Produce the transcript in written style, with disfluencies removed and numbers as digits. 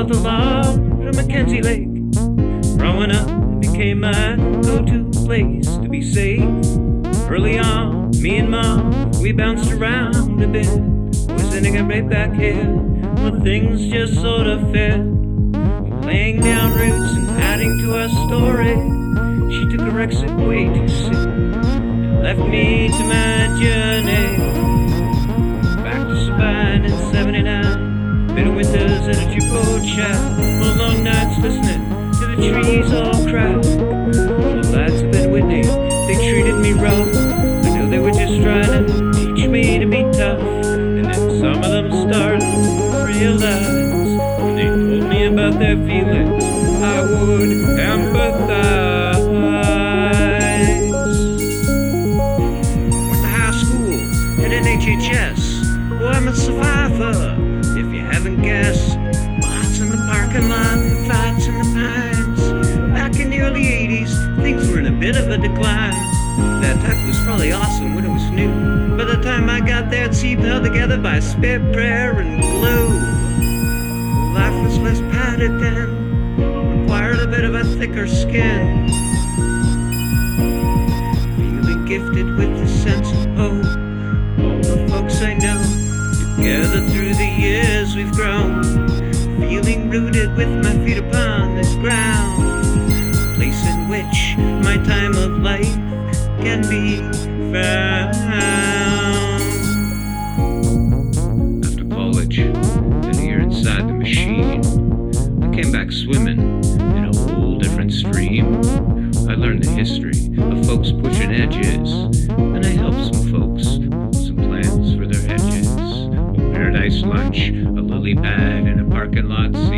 the lodge on Mackenzie Lake. Growing up, it became my go-to place to be safe. Early on, me and Mom, we bounced around a bit. Was ending up right back here, but things just sort of fit. Laying down roots and adding to our story. She took her exit way too soon and left me to my journey. Back to Sabine in 79. Bitter winters at a jukebox shop. Full long nights listening to the trees all crack. The lads up in Whitney, they treated me rough. I know they were just trying to teach me to be tough. And then some of them started to realize when they told me about their feelings, I would empathize. Went to high school at an HHS. Oh, I'm a survivor, if you haven't guessed. Bots in the parking lot and fights in the pines. Back in the early 80s, things were in a bit of a decline. That tech was probably awesome when it was new. By the time I got there, it seemed held together by spit, prayer, and glue. Life was less padded then, required a bit of a thicker skin. Feeling gifted with a sense of hope. All the folks I know, together through the years we've grown. Feeling rooted with my feet upon this ground. A place in which my time of life can be found. After college, and a year inside the machine, I came back swimming in a whole different stream. I learned the history of folks pushing edges, and I helped some folks with some plans for their hedges. A paradise lunch, a lily pad, and a parking lot